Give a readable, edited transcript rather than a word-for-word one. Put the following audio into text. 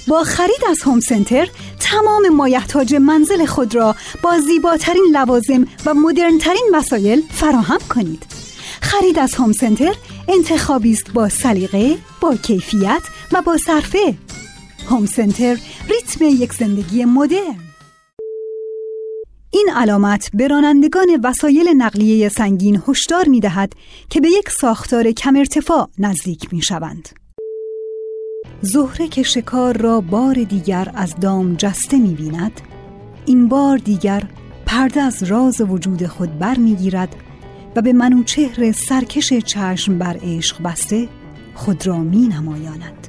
با خرید از هوم سنتر تمام مایحتاج منزل خود را با زیباترین لوازم و مدرن‌ترین وسایل فراهم کنید. خرید از هوم سنتر انتخابی است با سلیقه، با کیفیت و با صرفه. هوم سنتر، ریتم یک زندگی مدرن. این علامت به رانندگان وسایل نقلیه سنگین هشدار می‌دهد که به یک ساختار کم ارتفاع نزدیک می‌شوند. زهره که شکار را بار دیگر از دام جسته می‌بیند، این بار دیگر پرده از راز وجود خود بر می‌گیرد و به منوچهر سرکش چشم بر عشق بسته خود را می‌نمایاند.